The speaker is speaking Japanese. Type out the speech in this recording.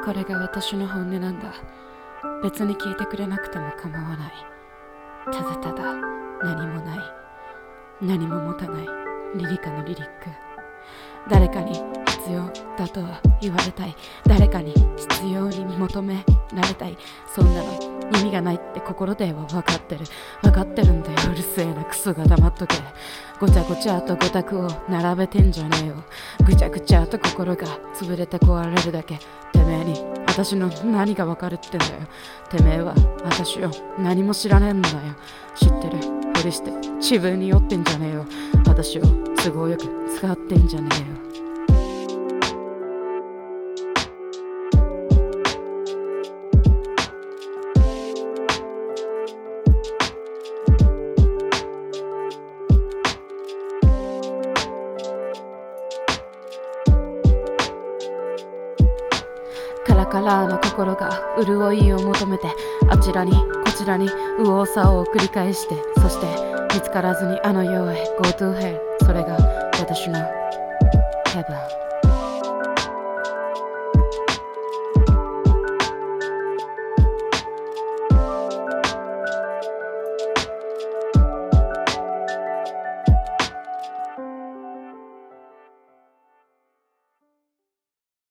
これが私の本音なんだ。別に聞いてくれなくても構わない。ただただ何もない、何も持たないリリカのリリック。誰かに必要だとは言われたい、誰かに必要に求められたい。そんなの意味がないって心では分かってるんだよ。うるせえなクソが黙っとけ。ごちゃごちゃと五択を並べてんじゃねえよ。ぐちゃぐちゃと心が潰れて壊れるだけ。てめえに私の何が分かるってんだよ。てめえは私を何も知らねえんだよ。知ってるふりして自分に酔ってんじゃねえよ。私を都合よく使ってんじゃねえよ。カラカラの心が潤いを求めて、あちらにこちらに右往左往を繰り返して、そして見つからずにあの世へ Go to hell。 それが私のヘブン。